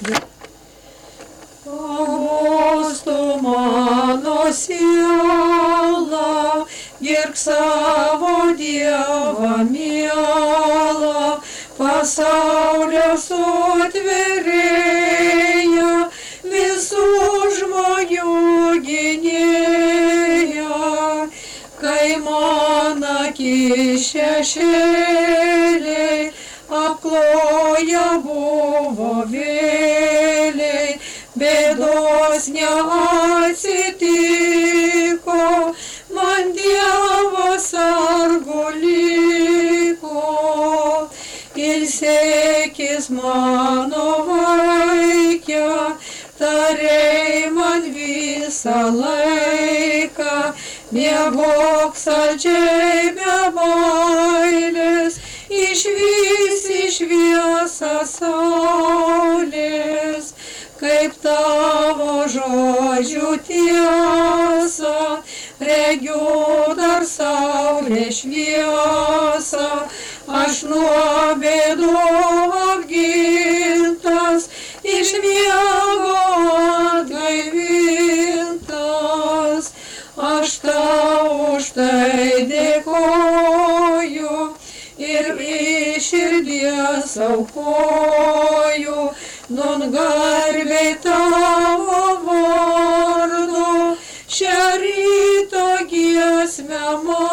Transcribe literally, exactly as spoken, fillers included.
Pagostų mano siela, girk savo Dievą mielą, pasaulio sutvėrėja, visų žmonių gynėja, kai man akis šešėliai apkloja buvo vėliai, bėdos neatsitiko, man Dievas sargu liko. Ilsėkis mano vaike, tarei man visą laiką, miegok saldžiai be bailės, išvysi šviesą saulės, kaip tavo žodžių tiesą, regiu dar saulė šviesą, aš nuo bėdų apgintas, iš miego atgaivintas, aš tau už tai dėkoju ir iš širdies aukoju, nun garbei tavo vardu, šią ryto giesmę man.